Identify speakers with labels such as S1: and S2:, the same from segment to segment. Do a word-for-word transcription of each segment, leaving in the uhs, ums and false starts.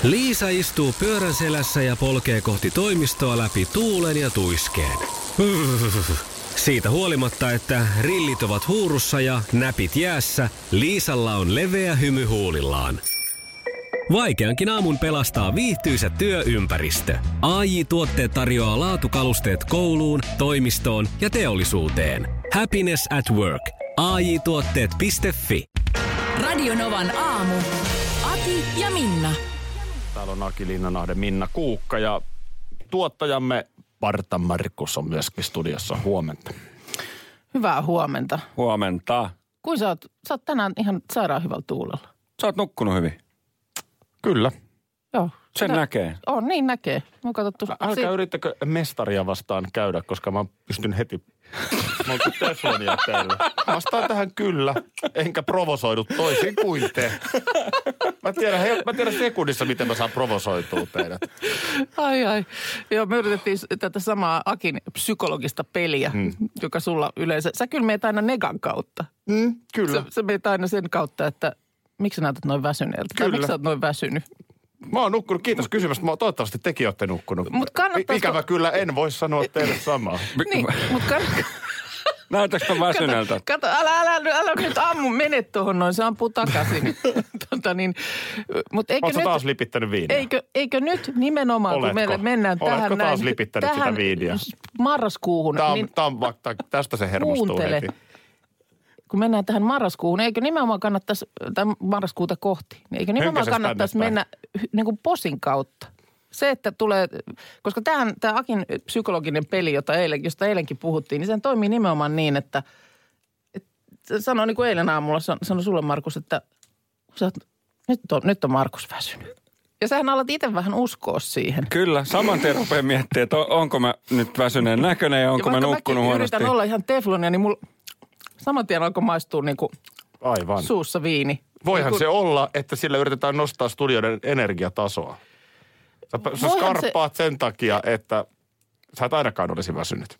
S1: Liisa istuu pyörän selässä ja polkee kohti toimistoa läpi tuulen ja tuiskeen. Siitä huolimatta, että rillit ovat huurussa ja näpit jäässä, Liisalla on leveä hymy huulillaan. Vaikeankin aamun pelastaa viihtyisä työympäristö. A J-tuotteet tarjoaa laatukalusteet kouluun, toimistoon ja teollisuuteen. Happiness at work. A J tuotteet piste fi.
S2: Radionovan aamu. Aki ja Minna.
S3: Täällä on Aki Linnanahde, Minna Kuukka ja tuottajamme Parta Markus on myöskin studiossa. Huomenta.
S4: Hyvää huomenta.
S5: Huomenta.
S4: Kuin sä oot, sä oot tänään ihan sairaan hyvällä tuulella.
S5: Sä oot nukkunut hyvin.
S3: Kyllä.
S4: Joo.
S5: Sen
S4: Sitä,
S5: näkee.
S4: On, niin näkee. Mä katsottu.
S3: Älkää
S4: si-
S3: yrittäkö mestaria vastaan käydä, koska mä pystyn heti... Mä oon kuin teflonia teille. Vastaan tähän kyllä, enkä provosoidu toisin kuin te. Mä tiedän, he, mä tiedän sekunnissa, miten mä saan provosoitua teidät.
S4: Ai ai. Joo, me yritettiin tätä samaa Akin psykologista peliä, hmm. joka sulla yleensä... Sä kyllä meet aina negan kautta.
S3: Mm, kyllä.
S4: Sä, sä meet aina sen kautta, että miksi sä näytät noin väsyneeltä? Tai miksi sä oot noin väsynyt?
S3: Mä oon nukkunut, kiitos kysymästä. Mä toivottavasti tekin olette nukkunut.
S4: Mut kannattaisiko...
S3: Ikävä kyllä en voi sanoa teille samaa.
S4: Niin, mutta kann...
S5: Näytätkö väsyneeltä?
S4: Kato, kato älä, älä, älä, älä nyt ammu, mene tuohon noin, se ampuu takaisin. tota niin, mut eikö
S3: Oletko
S4: nyt,
S3: taas lipittänyt viiniä?
S4: Eikö, eikö nyt nimenomaan,
S3: Oletko?
S4: kun meille mennään
S3: Oletko
S4: tähän
S3: taas
S4: näin,
S3: lipittänyt sitä
S4: tähän
S3: viiniä?
S4: marraskuuhun.
S3: Tämä on,
S4: niin
S3: tämä on, tästä se hermostuu
S4: kuuntele.
S3: heti.
S4: Kun mennään tähän marraskuuhun, eikö nimenomaan kannattaisi, tämän marraskuuta kohti, niin eikö nimenomaan
S3: Hönkäsestä
S4: kannattaisi
S3: tänne
S4: mennä niin kuin posin kautta? Se, että tulee, koska tämähän, tämä Akin psykologinen peli, jota eilen, josta eilenkin puhuttiin, niin sen toimii nimenomaan niin, että, että sanoi niin kuin eilen aamulla, sanoi sulle Markus, että sä oot, nyt, on, nyt on Markus väsynyt. Ja sähän alat itse vähän uskoa siihen.
S5: Kyllä, saman tien rupeaa miettimään, että onko mä nyt väsyneen näköinen ja onko
S4: ja
S5: mä nukkunut huonosti.
S4: yritän olla ihan teflonia, niin mulla saman tien alkoi maistua niin kuin
S3: Aivan.
S4: suussa viini.
S3: Voihan
S4: niin kun,
S3: se olla, että sillä yritetään nostaa studioiden energiatasoa. Sä, sä skarppaat se... sen takia, että sä et ainakaan olisi väsynyt.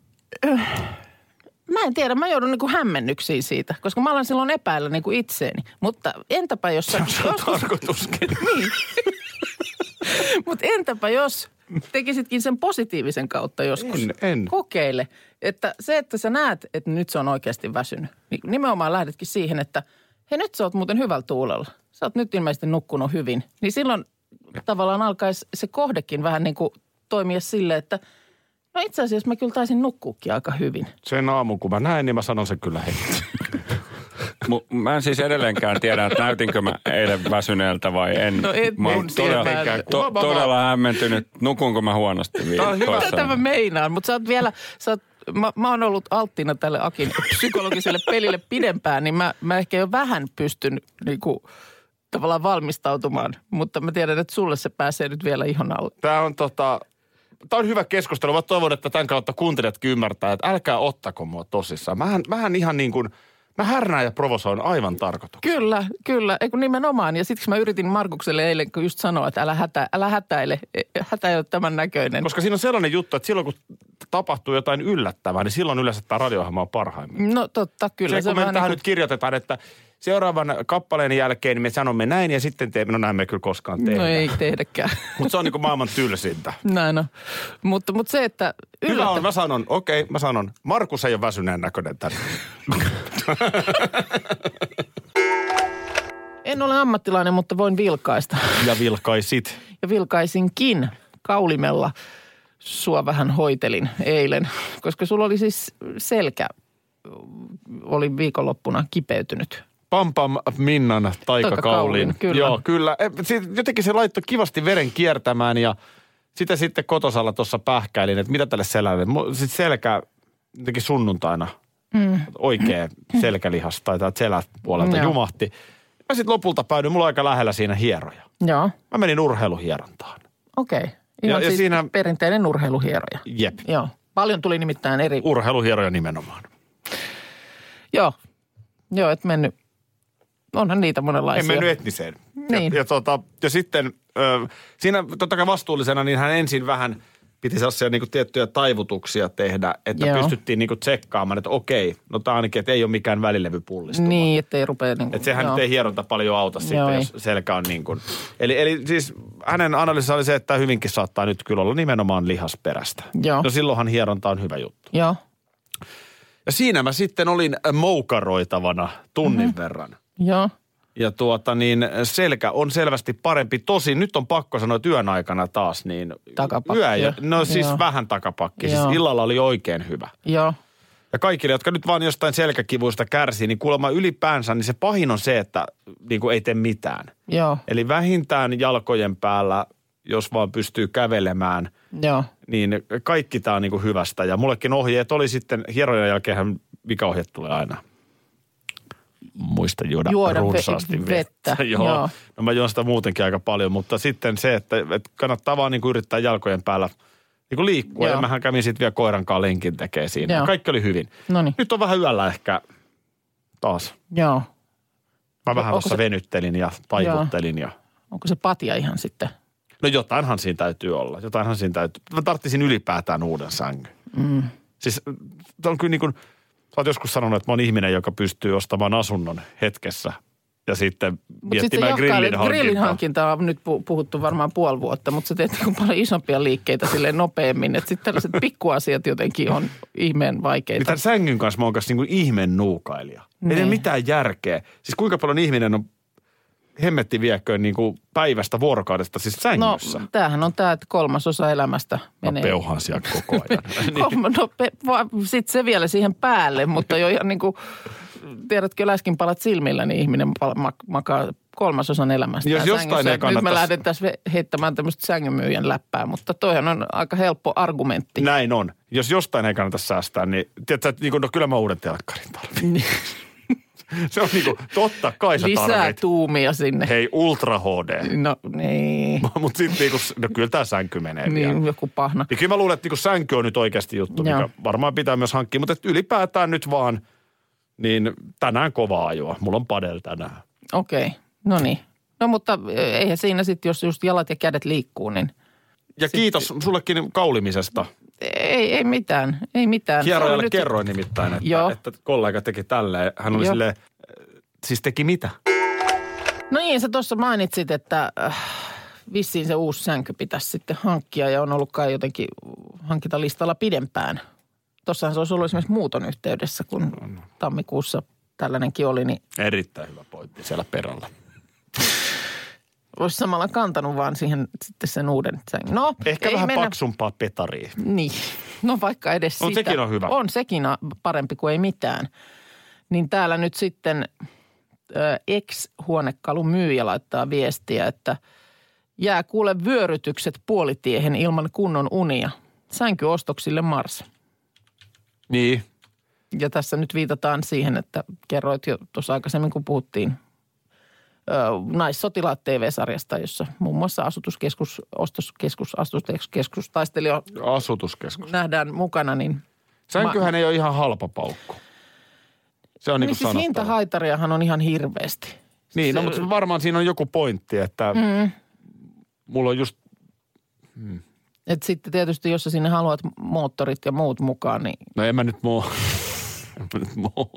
S4: Mä en tiedä, mä joudun niinku hämmennyksiin siitä, koska mä alan silloin epäillä niinku itseeni. Mutta entäpä jos...
S3: Se on joskus... tarkoituskin.
S4: Niin. Mutta entäpä jos tekisitkin sen positiivisen kautta joskus.
S3: En, en.
S4: Kokeile. Että se, että sä näet, että nyt se on oikeasti väsynyt. Niin nimenomaan lähdetkin siihen, että hei nyt sä oot muuten hyvällä tuulella. Sä oot nyt ilmeisesti nukkunut hyvin. Niin silloin tavallaan alkaisi se kohdekin vähän niin kuin toimia silleen, että no itse asiassa mä kyllä taisin nukkuukin aika hyvin.
S3: Sen aamun, kun mä näin, niin mä sanon sen kyllä heti.
S5: M- mä en siis edelleenkään tiedä, että näytinkö mä eilen väsyneeltä vai en.
S4: No et
S5: mä oon
S4: nyt
S5: todella,
S4: tietenkään.
S5: to, todella hämmentynyt. Nukunko mä huonosti vielä?
S4: Tätä mä meinaan, mutta sä oot vielä, sä oot, mä, mä oon ollut alttiina tälle Akin psykologiselle pelille pidempään, niin mä, mä ehkä jo vähän pystyn niinku tavallaan valmistautumaan, mutta mä tiedän, että sulle se pääsee nyt vielä ihon alle.
S3: Tämä on tota... Tämä on hyvä keskustelu. Mä toivon, että tämän kautta kuuntelijatkin ymmärtää, että älkää ottako mua tosissaan. Mähän, mähän ihan niin kuin, mä härnään ja provosoin aivan tarkoituksella.
S4: Kyllä, kyllä. Eikö nimenomaan. Ja siksi mä yritin Markukselle eilen just sanoa, että älä, hätä, älä hätäile. Hätä ei ole tämän näköinen.
S3: Koska siinä on sellainen juttu, että silloin kun tapahtuu jotain yllättävää, niin silloin yleensä tämä radio-ohjelma on parhaimmillaan.
S4: No totta, kyllä.
S3: Se,
S4: se
S3: kun me
S4: vähän
S3: tähän
S4: niin
S3: nyt kirjoitetaan, että seuraavan kappaleen jälkeen niin me sanomme näin ja sitten teemme, no näin me ei kyllä koskaan tehdä.
S4: No ei tehdäkään.
S3: Mutta se on niin kuin maailman tylsintä.
S4: Näin on. Mutta, mutta se, että...
S3: Hyvä
S4: yllättä...
S3: on, mä sanon, okei, okay, mä sanon, Markus ei ole väsyneen näköinen tänne.
S4: En ole ammattilainen, mutta voin vilkaista.
S3: Ja vilkaisit.
S4: Ja vilkaisinkin kaulimella. Sua vähän hoitelin eilen, koska sulla oli siis selkä, oli viikonloppuna kipeytynyt.
S3: Pam Pam Minnan taikakaulin.
S4: Kyllä.
S3: Joo, kyllä. Jotenkin se laittoi kivasti veren kiertämään ja sitä sitten kotosalla tuossa pähkäilin, että mitä tälle selälle. Sitten selkä jotenkin sunnuntaina mm. oikea selkälihas tai täältä seläpuolelta
S4: Joo.
S3: jumahti. Mä sitten lopulta päädyin, mulla on aika lähellä siinä hieroja.
S4: Joo.
S3: Mä menin urheiluhierontaan.
S4: Okei. Okay. Ihan
S3: Ja- ja
S4: siis
S3: siinä-
S4: perinteinen urheiluhieroja.
S3: Jep.
S4: Joo. Paljon tuli nimittäin eri...
S3: Urheiluhieroja nimenomaan.
S4: Joo. Joo, et mennyt... Onhan niitä monenlaisia.
S3: En mennyt etniseen.
S4: Niin.
S3: Ja, ja, tota, ja sitten ö, siinä totta kai vastuullisena, niin hän ensin vähän piti sellaisia niin kuin tiettyjä taivutuksia tehdä, että
S4: Joo.
S3: pystyttiin niin kuin tsekkaamaan, että okei, no tämä ainakin, että ei ole mikään välilevypullistuma.
S4: Niin, ettei rupea niin kuin,
S3: Että sehän
S4: joo.
S3: nyt ei hieronta paljon auta sitten,
S4: Joo,
S3: jos selkä on niin kuin. Eli, eli siis hänen analyysinsa oli se, että hyvinkin saattaa nyt kyllä olla nimenomaan lihasperäistä.
S4: Joo.
S3: No silloinhan hieronta on hyvä juttu.
S4: Joo,
S3: Ja siinä mä sitten olin moukaroitavana tunnin mm-hmm. verran.
S4: joo.
S3: Ja tuota niin, selkä on selvästi parempi. Tosin nyt on pakko sanoa, että yön aikana taas niin.
S4: Takapakki.
S3: Yö, ja- no siis
S4: Joo.
S3: vähän takapakki. Siis
S4: Joo.
S3: illalla oli oikein hyvä.
S4: Joo,
S3: Ja kaikille, jotka nyt vaan jostain selkäkivuista kärsii, niin kuulemma ylipäänsä, niin se pahin on se, että niin kuin ei tee mitään.
S4: joo,
S3: Eli vähintään jalkojen päällä, jos vaan pystyy kävelemään,
S4: joo.
S3: niin kaikki tämä on niin kuin hyvästä. Ja mullekin ohjeet oli sitten, hierojen jälkeen mikä ohje tulee aina? Muista juoda,
S4: Juoda
S3: runsaasti
S4: ve-
S3: vettä.
S4: vettä,
S3: Joo.
S4: joo.
S3: No mä juon sitä muutenkin aika paljon, mutta sitten se, että, että kannattaa vaan niin kuin yrittää jalkojen päällä niin kuin liikkua.
S4: Joo.
S3: Ja mähän kävin sitten vielä koirankaan lenkin tekee siinä.
S4: Joo.
S3: Kaikki oli hyvin.
S4: Noniin.
S3: Nyt on vähän yöllä ehkä taas.
S4: Joo.
S3: Mä vähän
S4: Onko
S3: tuossa
S4: se-
S3: venyttelin ja taivuttelin ja...
S4: Onko se patja ihan sitten?
S3: No jotainhan siinä täytyy olla. Jotainhan siinä täytyy. Mä tarttisin ylipäätään uuden sängyn. Mm. Siis on kyllä niin kuin... Sä oot joskus sanonut, että mä oon ihminen, joka pystyy ostamaan asunnon hetkessä ja sitten miettimään grillin hankintaa.
S4: Grillin hankinta on nyt pu- puhuttu varmaan puoli vuotta, mutta sä teet niin paljon isompia liikkeitä silleen nopeammin. Että sitten tällaiset pikkuasiat jotenkin on ihmeen vaikeita.
S3: Niin tämän sängyn kanssa mä oon kanssa niin kuin ihmeen nuukailija. Ei ole
S4: Niin.
S3: mitään järkeä. Siis kuinka paljon ihminen on hemmetti vieköön niin kuin päivästä vuorokaudesta siis
S4: No,
S3: sängyssä.
S4: tämähän on tämä, että kolmasosa elämästä
S3: Mä
S4: menee.
S3: peuhaan siellä koko ajan.
S4: Niin. No, pe- va- sitten se vielä siihen päälle, mutta jo ihan niin kuin, tiedätkö, läskin palat silmillä, niin ihminen pal- mak- makaa kolmasosan elämästä.
S3: Jos jostain
S4: sängyssä.
S3: ei
S4: Nyt mä
S3: kannattaisi-
S4: lähden tässä ve- heittämään tämmöistä sängynmyyjän läppää, mutta toihan on aika helppo argumentti.
S3: Näin on. Jos jostain ei kannata säästää, niin tiedätkö, että niin kuin, no kyllä mä uuden telkkarin tarvitsen. Se on niin kuin, totta kai sä
S4: Lisää
S3: tarvit.
S4: tuumia sinne.
S3: Hei, Ultra H D.
S4: No niin,
S3: Mutta sitten niinku, no kyllä tämä sänky menee vielä.
S4: niin joku pahna.
S3: Ja kyllä mä luulen, että niinku sänky on nyt oikeasti juttu,
S4: Joo.
S3: mikä varmaan pitää myös hankkia. Mutta et ylipäätään nyt vaan, niin tänään kovaa ajoa. Mulla on padel tänään.
S4: Okei, okay. No niin. No mutta eihän siinä sitten, jos just jalat ja kädet liikkuu, niin
S3: Ja kiitos sullekin kaulimisesta.
S4: ei, ei mitään, ei mitään. Se oli
S3: Hierojalle
S4: nyt-
S3: kerroin nimittäin,
S4: Joo.
S3: että, että kollega teki tälleen. Hän oli
S4: Joo.
S3: silleen, siis teki mitä?
S4: No niin, sä tuossa mainitsit, että äh, vissiin se uusi sänky pitäisi sitten hankkia ja on ollut kai jotenkin hankintalistalla pidempään. Tuossahan se olisi ollut esimerkiksi muuton yhteydessä, kun tammikuussa tällainenkin oli, niin
S3: Erittäin hyvä pointti siellä perällä.
S4: olisi samalla kantanut vaan siihen sitten sen uuden sängyn. No,
S3: Ehkä
S4: ei
S3: vähän
S4: mennä.
S3: paksumpaa petaria.
S4: Niin, no vaikka edes
S3: On,
S4: sitä.
S3: sekin on hyvä.
S4: On sekin a- parempi kuin ei mitään. Niin täällä nyt sitten ö, ex-huonekalun myyjä laittaa viestiä, että jää kuule vyörytykset puolitiehen ilman kunnon unia. Sänkyostoksille Mars.
S3: Niin.
S4: Ja tässä nyt viitataan siihen, että kerroit jo tuossa aikaisemmin, kun puhuttiin ö, Naissotilaat T V-sarjasta, jossa muun muassa asutuskeskus, ostoskeskus, asutuskeskus, taistelija
S3: Asutuskeskus.
S4: nähdään mukana, niin
S3: Sänkyhän ei ole ihan halpa paukku. Se on niin
S4: niin
S3: kuin
S4: siis
S3: sanottava.
S4: hintahaitariahan on ihan hirveästi.
S3: Niin, no
S4: Se-
S3: mutta varmaan siinä on joku pointti, että mm. mulla on just,
S4: Et sitten tietysti, jos sä sinne haluat moottorit ja muut mukaan, niin
S3: no en mä nyt moo, en mä nyt moo.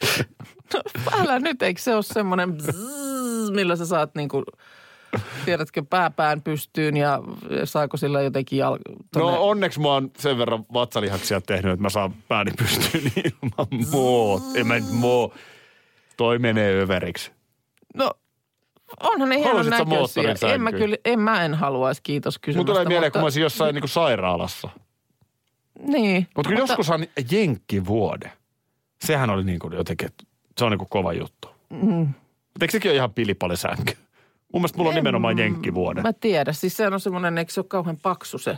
S4: älä nyt, eikö se ole semmoinen bzzz, millä sä saat niinku, tiedätkö, pääpään pystyyn ja saako sillä jotenkin jal... tonne-
S3: No onneksi mä oon sen verran vatsalihaksia tehnyt, että mä saan pääni pystyyn niin ilman moo. En mä nyt moo. Toi menee överiksi.
S4: no onhan ne hienon
S3: Haluaisitko sä
S4: näköisiä.
S3: moottorin
S4: En mä
S3: sänkyyn?
S4: kyllä, en mä en haluaisi, kiitos
S3: Mun
S4: kysymästä.
S3: tulee mieleen,
S4: mutta,
S3: kun mä olisin jossain niin kuin sairaalassa.
S4: Niin.
S3: Mutta kyllä joskushan jenkkivuode. Sehän oli niin kuin jotenkin, että se on niin kuin kova juttu. Mm. Mutta eikö sekin ole ihan pilipalisänky? Mun mielestä mulla on nimenomaan jenkkivuode.
S4: Mä tiedän, siis se on semmoinen, eikö se ole kauhean paksu se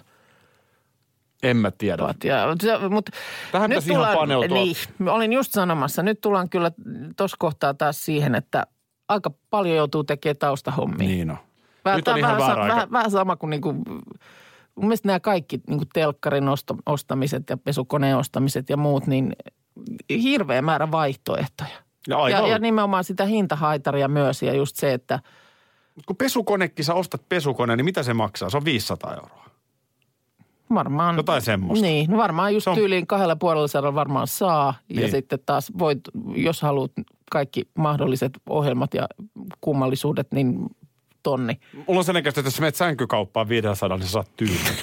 S3: En mä tiedä.
S4: patja. Se, mutta
S3: Tähän
S4: nyt
S3: pitäisi ihan
S4: tullaan-
S3: paneutua.
S4: Niin, mä olin just sanomassa. Nyt tullaan kyllä tuossa kohtaa taas siihen, että aika paljon joutuu tekemään taustahommia.
S3: Niin on.
S4: Vähän,
S3: Nyt on
S4: tää
S3: ihan
S4: vähän,
S3: väärä aika.
S4: vähän, vähän sama kuin niinku, mun mielestä nämä kaikki niinku telkkarin osto, ostamiset ja pesukoneen ostamiset ja muut, niin hirveä määrä vaihtoehtoja.
S3: Ja, aivan.
S4: Ja, ja nimenomaan sitä hintahaitaria myös ja just se, että
S3: Kun pesukonekin, sä ostat pesukoneen, niin mitä se maksaa? Se on viisisataa euroa.
S4: varmaan.
S3: Jotain semmoista.
S4: Niin, no varmaan just
S3: on...
S4: tyyliin kahdella puolella sadalla varmaan saa. Niin. Ja sitten taas voit, jos haluat kaikki mahdolliset ohjelmat ja kummallisuudet, niin tonni.
S3: Mulla on sen ikäistä, että jos menet sänkykauppaan viisisataa, niin sä saat tyynyn.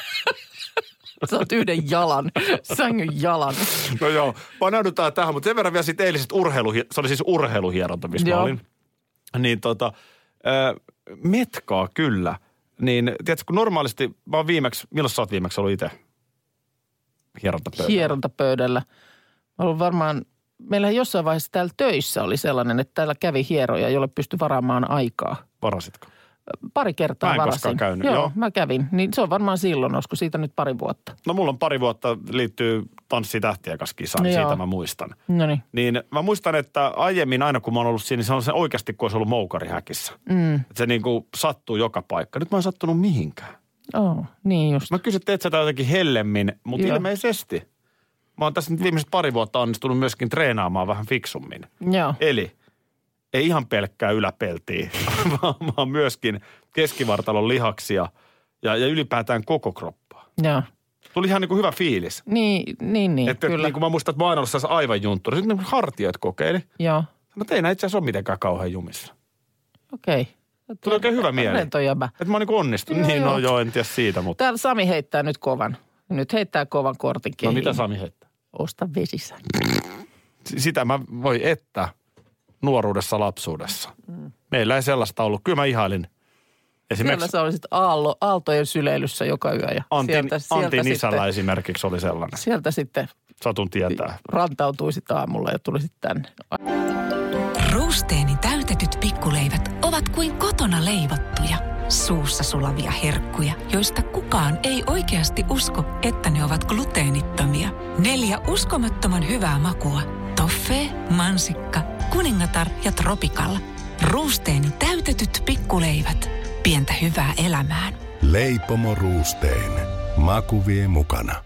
S4: Saat yhden jalan, sängyn jalan.
S3: No joo, paneudutaan tähän, mutta sen verran vielä siitä eilisestä urheilu, se oli siis urheiluhieronta, missä joo. mä olin. Niin tota, äh, metkaa kyllä. Niin, tiedätkö, kun normaalisti, mä oon viimeksi, milloin sä oot viimeksi ollut itse hierontapöydällä?
S4: Hierontapöydällä. Mä olen varmaan, meillähän jossain vaiheessa täällä töissä oli sellainen, että täällä kävi hieroja, jolle pystyi varaamaan aikaa.
S3: Varasitko?
S4: Pari kertaa
S3: mä en
S4: varasin.
S3: koskaan käynyt,
S4: joo,
S3: joo.
S4: mä kävin. Niin se on varmaan silloin, olisiko siitä nyt pari vuotta.
S3: No mulla on pari vuotta liittyy Tanssi tähtiä kanssa kisaan, no siitä joo. mä muistan.
S4: Noniin.
S3: Niin mä muistan, että aiemmin aina kun mä oon ollut siinä, niin se on se oikeasti kuin olisi ollut moukarihäkissä. Mm. Että se niin kuin sattuu joka paikka. Nyt mä oon sattunut mihinkään.
S4: Oh, niin just.
S3: Mä kysyin, että teet sä jotenkin hellemmin, mutta joo. ilmeisesti. Mä oon tässä nyt viimeiset pari vuotta onnistunut myöskin treenaamaan vähän fiksummin.
S4: Joo.
S3: Eli ei ihan pelkkää yläpeltiä, vaan myöskin keskivartalon lihaksia ja, ja ylipäätään koko kroppaa.
S4: Joo.
S3: Tuli ihan niin kuin hyvä fiilis.
S4: Niin, niin, niin
S3: että,
S4: kyllä.
S3: Niin kuin mä muistan, että mä aina ollut aivan juntturi. Sitten ne hartiat kokeili.
S4: Joo.
S3: No ei näin itse asiassa ole mitenkään kauhean jumissa.
S4: Okei.
S3: Tuli oikein hyvä mieli.
S4: Lentojäbä.
S3: Että mä oon niin kuin onnistunut. Niin, joo. no joo, en tiedä siitä, mutta.
S4: Täällä Sami heittää nyt kovan. Nyt heittää kovan kortin kehiin.
S3: No mitä Sami heittää?
S4: Osta vesisänky.
S3: Sitä mä voi että nuoruudessa, lapsuudessa. Mm. Meillä ei sellaista ollut. Kyllä mä ihailin.
S4: Esimerkiksi siellä sä olisit aallo, aaltojen syleilyssä joka yö. Ja
S3: Antin,
S4: sieltä, sieltä
S3: Antin isällä
S4: sitten,
S3: esimerkiksi oli sellainen.
S4: Sieltä sitten
S3: satun tietää.
S4: Rantautuisit aamulla ja tulisit tänne.
S6: Ruusteeni täytetyt pikkuleivät ovat kuin kotona leivottuja, suussa sulavia herkkuja, joista kukaan ei oikeasti usko, että ne ovat gluteenittomia. Neljä uskomattoman hyvää makua. Toffee, mansikka, kuningatar ja tropikalla. Ruusteeni täytetyt pikkuleivät. Pientä hyvää elämään.
S7: Leipomo Ruusteen. Maku vie mukana.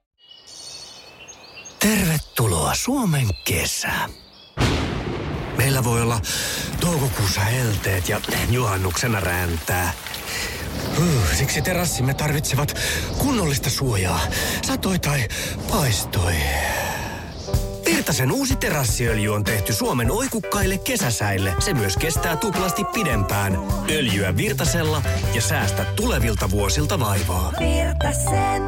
S8: Tervetuloa Suomen kesään. Meillä voi olla toukokuussa helteet ja juhannuksena räntää. Siksi terassimme tarvitsevat kunnollista suojaa, satoi tai paistoi. Virtasen uusi terassiöljy on tehty Suomen oikukkaille kesäsäille. Se myös kestää tuplasti pidempään. Öljyä Virtasella ja säästä tulevilta vuosilta vaivaa.
S9: Virtasen.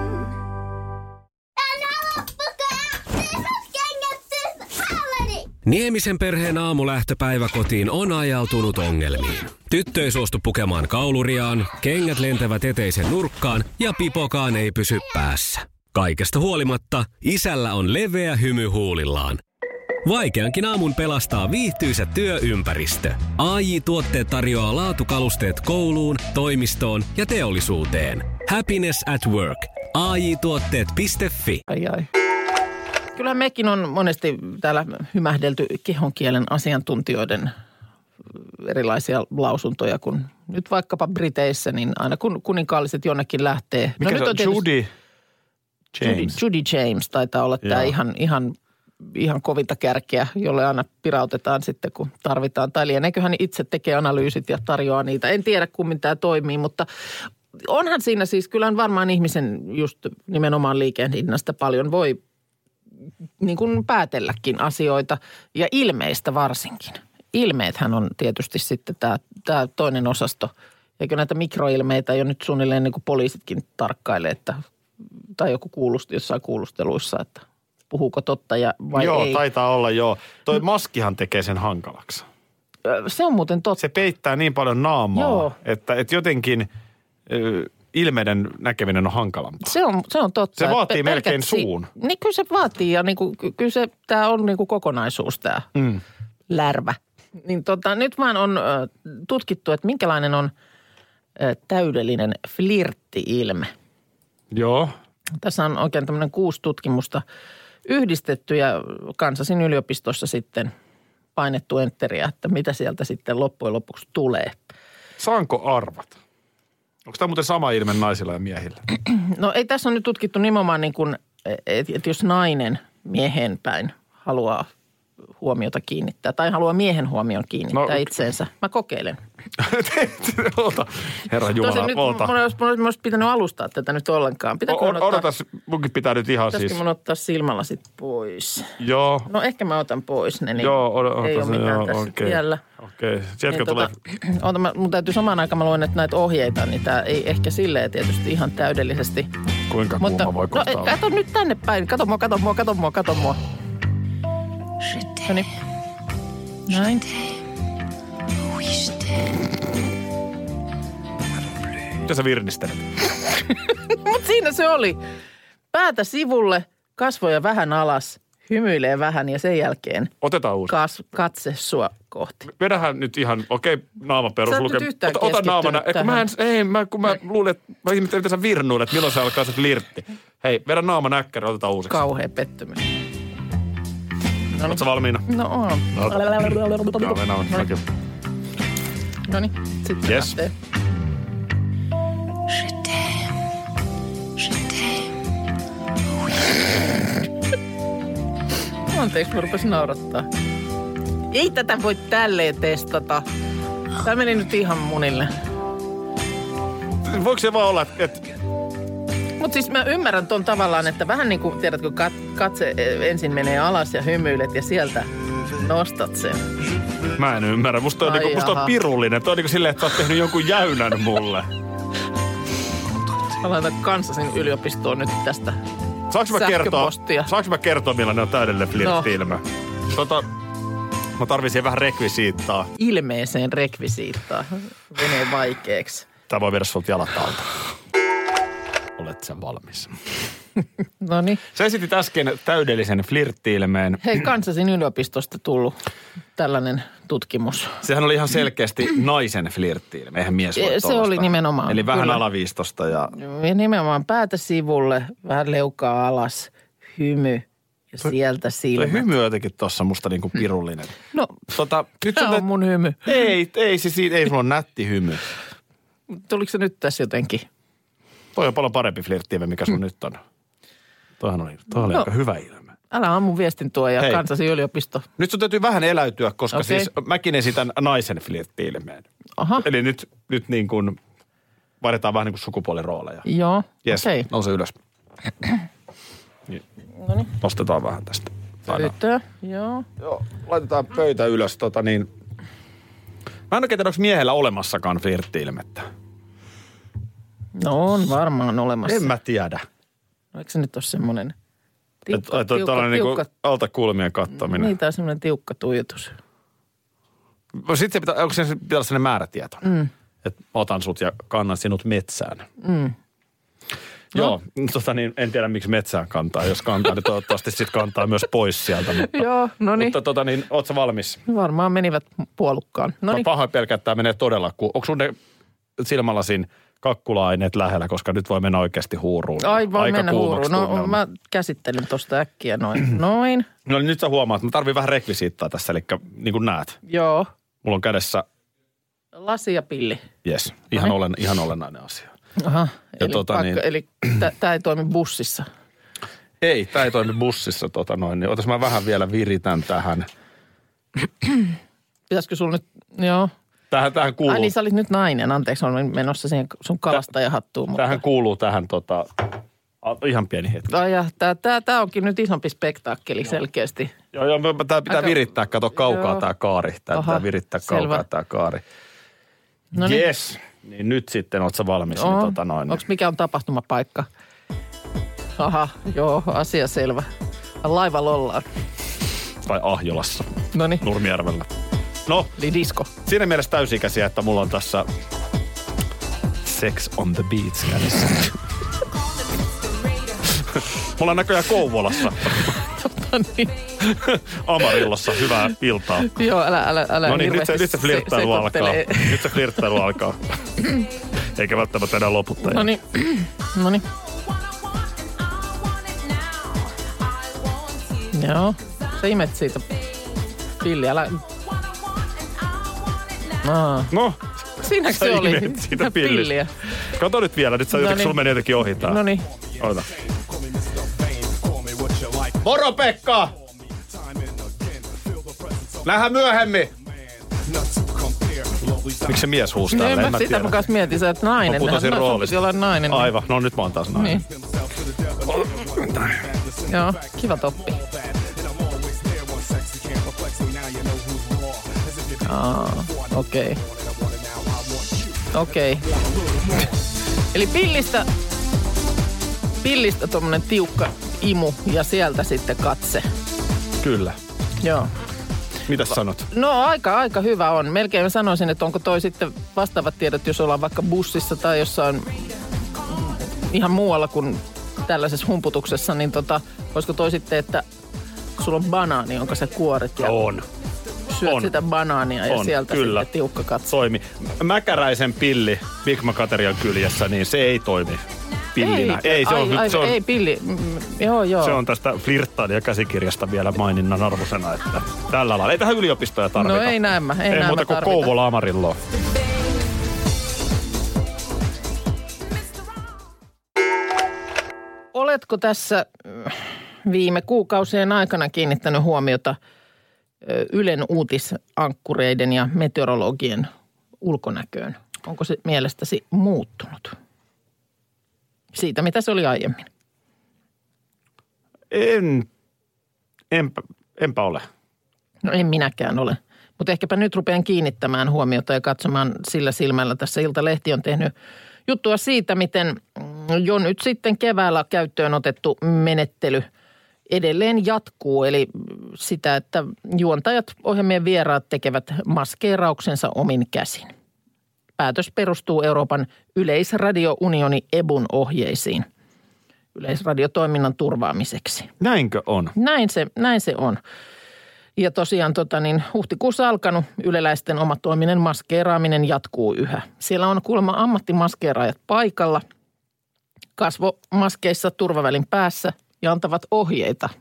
S1: Niemisen perheen aamulähtöpäivä kotiin on ajautunut ongelmiin. Tyttö ei suostu pukemaan kauluriaan, kengät lentävät eteisen nurkkaan ja pipokaan ei pysy päässä. Kaikesta huolimatta, isällä on leveä hymy huulillaan. Vaikeankin aamun pelastaa viihtyisä työympäristö. A J-tuotteet tarjoaa laatukalusteet kouluun, toimistoon ja teollisuuteen. Happiness at work. A J tuotteet piste fi.
S4: Ai ai. Kyllähän mekin on monesti täällä hymähdelty kehonkielen asiantuntijoiden erilaisia lausuntoja, kun nyt vaikkapa Briteissä, niin aina kun kuninkaalliset jonnekin lähtee.
S3: Mikä
S4: no,
S3: se on?
S4: tietysti,
S3: Judy James.
S4: Judy, Judy James taitaa olla tämä ihan, ihan, ihan kovinta kärkeä, jolle aina pirautetaan sitten, kun tarvitaan. Tai lieneeköhän itse tekee analyysit ja tarjoaa niitä. En tiedä, kummin tämä toimii, mutta onhan siinä siis, kyllähän varmaan ihmisen just nimenomaan liikehdinnästä paljon voi niin kuin päätelläkin asioita ja ilmeistä varsinkin. Ilmeethän on tietysti sitten tämä, tämä toinen osasto. Eikö näitä mikroilmeitä jo nyt suunnilleen niin kuin poliisitkin tarkkailee, että, tai joku kuulust, jossain kuulusteluissa, että puhuuko totta ja vai
S3: joo,
S4: ei.
S3: Joo, taitaa olla joo. Toi maskihan tekee sen hankalaksi.
S4: Se on muuten totta.
S3: Se peittää niin paljon naamaa,
S4: joo.
S3: että, että jotenkin ö, ilmeiden näkeminen on hankalampaa.
S4: Se on, se on totta.
S3: Se vaatii
S4: Pe-
S3: melkein
S4: si-
S3: suun.
S4: Niin kyllä se vaatii ja niin kuin, kyllä se, tämä on niin kuin kokonaisuus tämä mm. lärvä. Niin tota, nyt vaan on äh, tutkittu, että minkälainen on äh, täydellinen flirtti-ilme.
S3: Joo.
S4: Tässä on oikein tämmöinen kuusi tutkimusta yhdistetty ja Kansasin yliopistossa sitten painettu enteriä, että mitä sieltä sitten loppujen lopuksi tulee.
S3: Saanko arvata? Onko tämä muuten sama ilme naisilla ja miehillä?
S4: No ei tässä on nyt tutkittu nimenomaan niin kuin, että et jos nainen miehen päin haluaa huomiota kiinnittää tai haluaa miehen huomion kiinnittää no, itseensä. Mä kokeilen.
S3: Ota, herra Jumala,
S4: nyt
S3: ota.
S4: Mun olisi, mun olisi pitänyt alustaa tätä nyt ollenkaan. Pitääkö
S3: O-
S4: ottaa,
S3: odotas, munkin pitää nyt ihan
S4: pitäisikö
S3: siis.
S4: mun ottaa silmälasit pois?
S3: Joo.
S4: No ehkä mä otan pois ne, niin
S3: Joo, odota,
S4: ei ole
S3: se,
S4: mitään
S3: joo,
S4: tässä
S3: okei.
S4: vielä.
S3: Okei, okay. sieltä
S4: Niin,
S3: tulee.
S4: tota, oota, mä, mun täytyy samaan aikaan, mä luen että näitä ohjeita, niin tää ei ehkä silleen tietysti ihan täydellisesti.
S3: Kuinka
S4: Mutta,
S3: kuuma voi
S4: no,
S3: kohta olla?
S4: kato nyt tänne päin. Kato mua, kato mua, kato mua, kato mua. No niin. Näin.
S3: Mitä sä virnistelet?
S4: Mut siinä se oli. Päätä sivulle, kasvoja vähän alas, hymyilee vähän ja sen jälkeen
S3: Otetaan uusi.
S4: kas, katse sua kohti.
S3: Vedähän nyt ihan, okei, okay, naama perus.
S4: Sä et
S3: Luke,
S4: nyt yhtään
S3: ota, ota naamana.
S4: keskittynyt
S3: Mä en,
S4: tähän.
S3: ei, mä, kun mä luulin, että mä ihmettelin, mitä sä virnuilet, että milloin se alkaa se flirtti. Hei, vedä naama näkkäri, otetaan uusiksi.
S4: Kauhea pettymys. No
S3: Ootko sä valmiina?
S4: No on.
S3: No, Joo, mennään. Mäkin.
S4: No niin, sitten
S3: Yes.
S4: lähtee. Anteeksi, mä rupesin naurattaa. Ei tätä voi tälleen testata. Tämä meni nyt ihan munille.
S3: Voiko se vaan olla, että... Et,
S4: Mutta siis mä ymmärrän ton tavallaan, että vähän niin kuin, tiedätkö, kat- katse ensin menee alas ja hymyilet ja sieltä nostat sen.
S3: mä en ymmärrä. Musta on,
S4: Ai
S3: niinku, musta on
S4: jaha.
S3: pirullinen. Toi on niinku silleen, että sä oot tehnyt jonkun jäynän mulle.
S4: Mä laitan Kansasin yliopistoon nyt tästä.
S3: Saanko mä kertoa,
S4: Sähköpostia.
S3: saanko mä kertoa, millainen on täydellinen flirtti-ilme? No. Tota, mä tarvitsin vähän rekvisiittaa.
S4: Ilmeeseen rekvisiittaa. Menee vaikeaksi.
S3: Tää voi viedä sulta jalat alta. Olet sen valmis.
S4: No niin.
S3: Sä esitit äsken täydellisen flirtti-ilmeen.
S4: Hei, Kansasin yliopistosta tullut tällainen tutkimus.
S3: Sehän oli ihan selkeästi naisen flirtti-ilme. Eihän mies voi
S4: Se
S3: tollaista.
S4: oli nimenomaan,
S3: Eli vähän
S4: kyllä.
S3: alaviistosta ja...
S4: Ja nimenomaan päätä sivulle, vähän leukaa alas, hymy ja sieltä
S3: Toi
S4: silmät.
S3: hymy on jotenkin tossa musta niinku pirullinen.
S4: No,
S3: Tota, nyt
S4: tämä
S3: sun
S4: on mun hymy.
S3: Ei, ei, siis ei, ei sulla on nätti hymy.
S4: Tuliko se nyt tässä jotenkin?
S3: Toi on paljon parempi flirtti, mikä sun nyt on. Toihan oli, toi oli
S4: No.
S3: aika hyvä ilme.
S4: Älä ammu viestin tuo ja
S3: Hei.
S4: Kansasin yliopisto.
S3: Nyt sun täytyy vähän eläytyä, koska
S4: Okei.
S3: siis mäkin esitän naisen flirtti-ilmeen.
S4: Aha,
S3: Eli nyt, nyt niin kuin vaihdetaan vähän niin kuin sukupuolirooleja.
S4: joo,
S3: Jes,
S4: okei.
S3: nouse ylös. Niin.
S4: No niin,
S3: Nostetaan vähän tästä. Aina.
S4: pöytää, joo.
S3: Joo, laitetaan pöytä ylös. Tota niin. Mä en oikein tiedä, onko miehellä olemassakaan flirtti-ilmettä.
S4: No on varmaan olemassa.
S3: En mä tiedä.
S4: No, eikö se nyt ole semmoinen tiukka,
S3: Että
S4: tiukka,
S3: tällainen niin
S4: tiukka,
S3: kuin alta kulmien kattominen.
S4: niin, tää on semmoinen tiukka tuijotus.
S3: Sitten se pitää, onko se pitää olla sellainen määrätieto? Mm. Että otan sut ja kannan sinut metsään.
S4: Mm.
S3: Joo, tota niin, en tiedä miksi metsään kantaa. Jos kantaa, niin toivottavasti sitten kantaa myös pois sieltä. Mutta,
S4: Joo, no niin.
S3: mutta tota niin, oot sä valmis?
S4: Varmaan menivät puolukkaan. No
S3: Mä
S4: niin.
S3: pahoin pelkää, että tämä menee todella ku... Onko sun ne silmälasin kakkula-aineet lähellä, koska nyt voi mennä oikeasti huuruun.
S4: Ai voi
S3: Aika
S4: mennä
S3: kuumaksi
S4: huuruun. No
S3: tunnelma.
S4: mä käsittelin tosta äkkiä noin. Noin.
S3: No niin, nyt sä huomaat, että mä tarvin vähän rekvisiittaa tässä, eli niin kuin näet.
S4: Joo.
S3: Mulla on kädessä,
S4: Lasi ja pilli.
S3: jes, ihan, olen, ihan olennainen asia.
S4: Aha.
S3: Ja
S4: Eli,
S3: tota
S4: pakko,
S3: niin-
S4: eli tämä ei toimi bussissa.
S3: Ei, tää ei toimi bussissa tota noin, niin otas mä vähän vielä viritän tähän.
S4: Pitäisikö sulla nyt, joo.
S3: Tähän, tähän kuuluu,
S4: Ai niin, sä olit nyt nainen. Anteeksi, olen menossa siihen sun kalastajahattuun. Mutta...
S3: tähän kuuluu tähän tota, a, ihan pieni hetki.
S4: Ai ja, tää, tää, tää onkin nyt isompi spektaakkeli selkeästi.
S3: Joo, joo, mä- tää pitää
S4: Aika-
S3: virittää, kato kaukaa
S4: Joo.
S3: tää kaari. Tää
S4: Aha,
S3: pitää virittää
S4: selvä.
S3: kaukaa tää kaari.
S4: No niin.
S3: Yes, niin nyt sitten oot sä valmis.
S4: Oo.
S3: Niin, tota noin.
S4: Onks mikä on tapahtumapaikka? Aha, joo, asia selvä. Laivalla ollaan.
S3: Tai Ahjolassa,
S4: No niin,
S3: Nurmijärvellä. No,
S4: eli disko.
S3: siinä mielessä täysikäisiä, että mulla on tässä Sex on the Beach kädessä. Mulla on näköjään Kouvolassa,
S4: No niin.
S3: Amarillossa. Hyvää iltaa.
S4: Joo, älä, älä, älä
S3: No niin, nyt se,
S4: hirveästi
S3: nyt se flirttailu
S4: se-
S3: alkaa.
S4: sekoittele.
S3: Nyt se flirttailu alkaa. Eikä välttämättä enää loputtaja.
S4: No niin, no niin. Joo, sä imet siitä pilliä. Älä... Aa.
S3: No,
S4: Siinäkö
S3: sä
S4: se oli?
S3: imet siitä pillistä.
S4: Pilliä.
S3: Kato nyt vielä. Nyt sä
S4: No
S3: jotenkin,
S4: niin.
S3: sulla meni jotenkin ohi tää.
S4: No niin.
S3: Ota. Moro Pekka! Nähdään myöhemmin. Miksi se mies huusi
S4: No,
S3: täällä?
S4: en
S3: En
S4: mä
S3: mä
S4: sitä
S3: tiedä.
S4: mä kanssa mietin, sä et nainen.
S3: Mä putosin
S4: Mä- sun
S3: roolista.
S4: piti olla nainen. niin-
S3: Aivan, no nyt mä oon taas nainen.
S4: Niin. Joo, kiva toppi. Aa, okei. Okay. Okei. Okay. Eli pillistä, pillistä tommonen tiukka imu ja sieltä sitten katse.
S3: Kyllä.
S4: Joo.
S3: Mitäs sanot?
S4: No aika, aika hyvä on. Melkein mä sanoisin, että onko toi sitten vastaavat tiedot, jos ollaan vaikka bussissa tai jossain ihan muualla kuin tällaisessa humputuksessa, niin tota, olisiko toi sitten, että sulla on banaani, jonka sä kuorit ja
S3: On.
S4: syöt
S3: on.
S4: sitä banaania ja
S3: On,
S4: sieltä
S3: kyllä.
S4: sitten tiukka katse.
S3: Toimi. Mäkäräisen pilli Big Mac-aterian kyljessä, niin se ei toimi pillinä. Ei, se, on,
S4: ai,
S3: se, on,
S4: ei pilli. Mm, joo, joo.
S3: se on tästä flirttailijakäsikirjasta vielä maininnan arvosena, että tällä lailla. Ei tähän yliopistoja tarvita.
S4: No ei näemmä, ei,
S3: Ei
S4: näemmä
S3: muuta kuin
S4: tarvita.
S3: Kouvola Amarillo.
S4: Oletko tässä äh, viime kuukausien aikana kiinnittänyt huomiota ö, Ylen uutisankkureiden ja meteorologien ulkonäköön? Onko se mielestäsi muuttunut siitä, mitä se oli aiemmin?
S3: En, enpä, enpä ole.
S4: No en minäkään ole. Mutta ehkäpä nyt rupean kiinnittämään huomiota ja katsomaan sillä silmällä. Tässä Iltalehti on tehnyt juttua siitä, miten jo nyt sitten keväällä käyttöön otettu menettely edelleen jatkuu. Eli sitä, että juontajat, ohjelmien vieraat tekevät maskeerauksensa omin käsin. Päätös perustuu Euroopan yleisradiounioni E B U:n ohjeisiin yleisradiotoiminnan turvaamiseksi.
S3: Näinkö on?
S4: Näin se, näin se on. Ja tosiaan tota niin, huhtikuussa alkanut yleläisten omatoiminen maskeeraaminen jatkuu yhä. Siellä on kuulemma ammattimaskeeraajat paikalla kasvomaskeissa turvavälin päässä ja antavat ohjeita,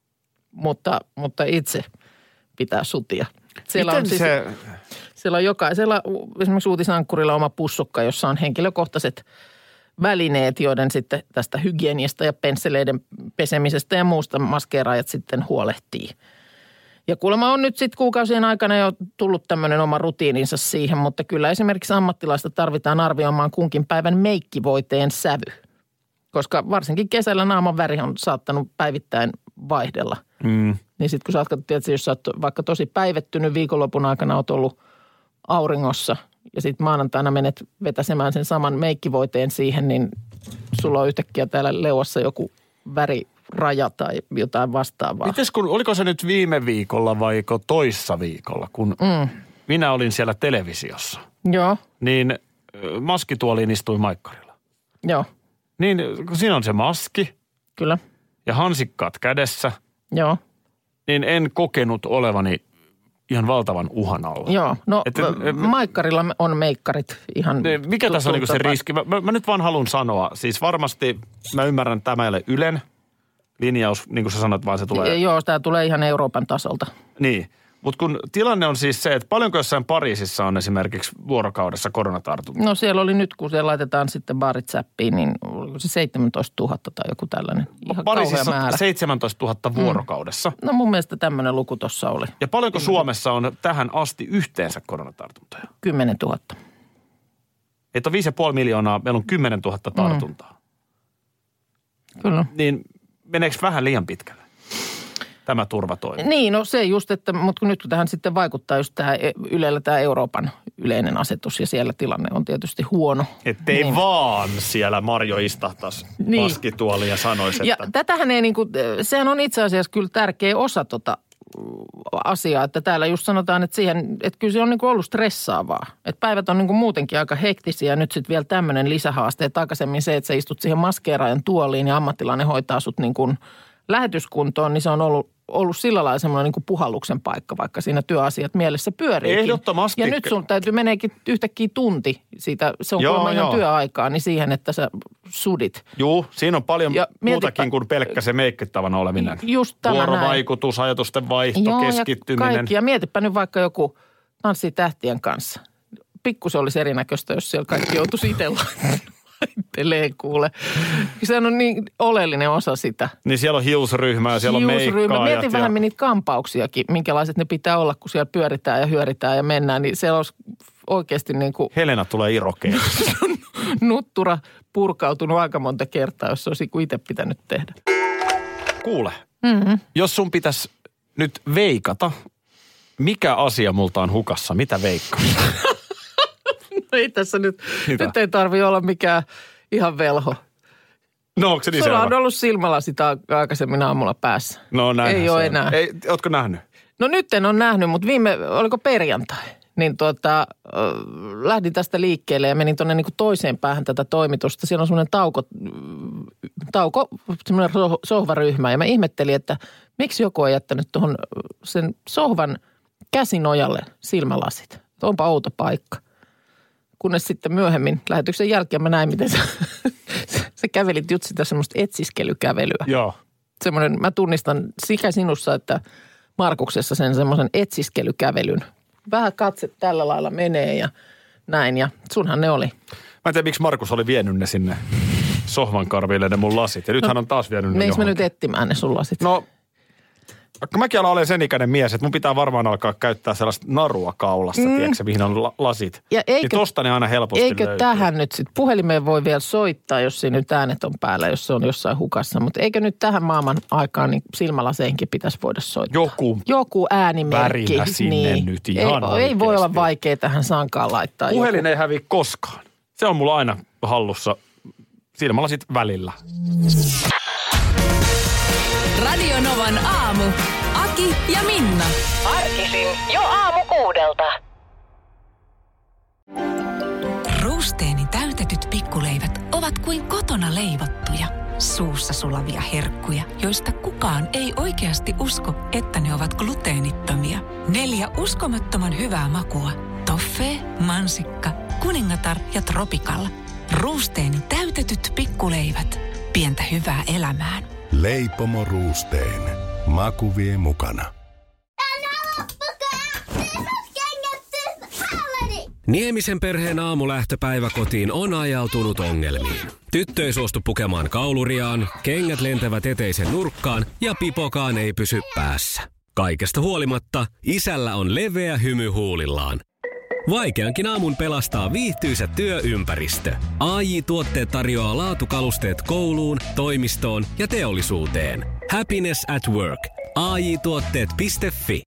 S4: mutta, mutta itse pitää sutia. Siellä
S3: Miten
S4: on siis,
S3: se...
S4: siellä on jokaisella, esimerkiksi uutisankkurilla oma pussukka, jossa on henkilökohtaiset välineet, joiden sitten tästä hygieniasta ja pensseleiden pesemisestä ja muusta maskeeraajat sitten huolehtii. Ja kuulemma on nyt sitten kuukausien aikana jo tullut tämmöinen oma rutiininsa siihen, mutta kyllä esimerkiksi ammattilaista tarvitaan arvioimaan kunkin päivän meikkivoiteen sävy. Koska varsinkin kesällä naaman väri on saattanut päivittäin vaihdella.
S3: Mm.
S4: Niin sitten kun sä oot, tietysti, jos sä oot vaikka tosi päivettynyt viikonlopun aikana, oot ollut auringossa ja sitten maanantaina menet vetäsemään sen saman meikkivoiteen siihen, niin sulla on yhtäkkiä täällä leuassa joku väriraja tai jotain vastaavaa.
S3: Mites kun, oliko se nyt viime viikolla vaiko toissa viikolla, kun
S4: Mm.
S3: minä olin siellä televisiossa,
S4: Joo,
S3: niin ö, maskituoliin istui Maikkarilla.
S4: joo,
S3: Niin kun siinä on se maski
S4: kyllä,
S3: ja hansikkaat kädessä,
S4: joo.
S3: niin en kokenut olevani ihan valtavan uhan alla.
S4: Joo, no
S3: Et-
S4: Et,
S3: et-
S4: Maikkarilla on meikkarit ihan...
S3: Ne, Mikä tässä on niinku se
S4: tutulta-
S3: riski? Mä, mä, mä nyt vaan haluan sanoa, siis varmasti mä ymmärrän, että tämä ei ole Ylen linjaus, niin kuin sä sanoit, vaan se tulee...
S4: Joo, tämä tulee ihan Euroopan tasolta.
S3: Niin, mutta kun tilanne on siis se, että paljonko jossain Pariisissa on esimerkiksi vuorokaudessa koronatartunta?
S4: No siellä oli nyt, kun siellä laitetaan sitten baarit säppiin, niin oliko se seitsemäntoistatuhatta tai joku tällainen ihan kauhea
S3: Pariisissa
S4: määrä.
S3: seitsemäntoistatuhatta vuorokaudessa.
S4: No mun mielestä tämmöinen luku tuossa oli.
S3: Ja paljonko Suomessa on tähän asti yhteensä koronatartuntoja?
S4: kymmenentuhatta.
S3: Että on viisi pilkku viisi miljoonaa, meillä on kymmenentuhatta tartuntaa.
S4: Kyllä.
S3: Niin meneekö vähän liian pitkälle tämä turvatoimi?
S4: Niin, no se just, että, mutta kun nyt kun tähän sitten vaikuttaa just tämä Ylellä tämä Euroopan yleinen asetus ja siellä tilanne on tietysti huono.
S3: Ettei
S4: Niin.
S3: vaan siellä Marjo istahtaisi
S4: Niin.
S3: maskituoliin ja sanoisi,
S4: Ja
S3: että...
S4: tätähän ei niin kuin, sehän on itse asiassa kyllä tärkeä osa tota asiaa, että täällä just sanotaan, että siihen, että kyllä se on niin kuin ollut stressaavaa. Että päivät on niin kuin muutenkin aika hektisiä ja nyt sitten vielä tämmöinen lisähaaste, että aikaisemmin se, että sä istut siihen maskeeraajan tuoliin ja ammattilainen hoitaa sut niin kuin lähetyskuntoon, niin se on ollut, ollut sillä lailla semmoinen niin kuin puhalluksen paikka, vaikka siinä työasiat mielessä pyöriikin.
S3: Ehdottomasti.
S4: Ja nyt sun täytyy meneekin yhtäkkiä tunti siitä, se on
S3: Joo,
S4: kuulemma ihan
S3: joo.
S4: työaikaa, niin siihen, että sä sudit.
S3: Juu, siinä on paljon
S4: Ja
S3: muutakin
S4: mietipä-
S3: kuin pelkkä se meikkittävänä oleminen.
S4: Just tämä näin.
S3: Vuorovaikutus, ajatusten vaihto,
S4: Joo,
S3: keskittyminen.
S4: ja kaikki. Ja mietipä nyt vaikka joku Tanssii tähtien kanssa. Pikkusen olisi erinäköistä, jos siellä kaikki joutuisi itse laittelee kuule. Sehän on niin oleellinen osa sitä.
S3: Niin siellä on hiusryhmää, siellä on
S4: Hiusryhmä.
S3: meikkaajat.
S4: Mietin vähän niitä kampauksiakin, minkälaiset ne pitää olla, kun siellä pyöritään ja hyöritään ja mennään. Niin siellä olisi oikeasti niin kuin
S3: Helena tulee irokeen.
S4: nuttura purkautunut aika monta kertaa, jos se olisi itse pitänyt tehdä.
S3: Kuule, mm-hmm. jos sun pitäisi nyt veikata, mikä asia multa on hukassa, mitä veikkaa?
S4: No ei tässä nyt, nyt ei tarvitse olla mikään ihan velho.
S3: No onko se niin
S4: Sulla
S3: selvä?
S4: on ollut silmälasit aikaisemmin aamulla päässä.
S3: No näin.
S4: Ei ole enää.
S3: Ei, ootko nähnyt?
S4: No nyt en ole nähnyt, mutta viime, oliko perjantai, niin tuota, äh, lähdin tästä liikkeelle ja menin tuonne niin kuin toiseen päähän tätä toimitusta. Siellä on semmoinen tauko, tauko semmoinen sohvaryhmä ja mä ihmettelin, että miksi joku on jättänyt tuohon sen sohvan käsinojalle silmälasit. Onpa outo paikka. Kunnes sitten myöhemmin lähetyksen jälkeen mä näin, miten sä, sä kävelit just sitä semmoista etsiskelykävelyä.
S3: Joo.
S4: Semmoinen, mä tunnistan sekä sinussa että Markuksessa sen semmoisen etsiskelykävelyn. Vähän katse tällä lailla menee ja näin ja sunhan ne oli.
S3: Mä en tiedä, miksi Markus oli vienyt ne sinne sohvan karville ne mun lasit. Ja nyt no, hän on taas vienyt ne
S4: johonkin.
S3: Meikö
S4: me nyt etsimään ne sun lasit?
S3: No, mäkin olen sen ikäinen mies, että mun pitää varmaan alkaa käyttää sellaista narua kaulassa, mm. tiedätkö, mihin on la- lasit. Ja eikö, niin tosta ne aina helposti
S4: eikö
S3: löytyy.
S4: tähän nyt sitten, puhelimeen voi vielä soittaa, jos siinä nyt äänet on päällä, jos se on jossain hukassa. Mutta eikö nyt tähän maailman aikaan niin silmälaseihinkin pitäisi voida soittaa?
S3: Joku.
S4: Joku äänimerkki.
S3: Värinä sinne
S4: niin.
S3: nyt ihan
S4: ei, ei voi olla vaikea tähän sankaan laittaa.
S3: Puhelin
S4: joku.
S3: ei häviä koskaan. Se on mulla aina hallussa. Silmälasit välillä.
S2: Radio Novan aamu. Aki ja Minna.
S9: Arkisin jo aamu kuudelta.
S6: Ruusteenin täytetyt pikkuleivät ovat kuin kotona leivottuja, suussa sulavia herkkuja, joista kukaan ei oikeasti usko, että ne ovat gluteenittomia. Neljä uskomattoman hyvää makua. Toffee, mansikka, kuningatar ja tropikal. Ruusteenin täytetyt pikkuleivät. Pientä hyvää elämään.
S7: Leipomo Ruusteen. Maku vie mukana.
S1: Niemisen perheen aamulähtöpäivä kotiin on ajautunut ongelmiin. Tyttö ei suostu pukemaan kauluriaan, kengät lentävät eteisen nurkkaan ja pipokaan ei pysy päässä. Kaikesta huolimatta isällä on leveä hymy huulillaan. Vaikeankin aamun pelastaa viihtyisä työympäristö. A J-tuotteet tarjoaa laatukalusteet kouluun, toimistoon ja teollisuuteen. Happiness at work. A J tuotteet piste fi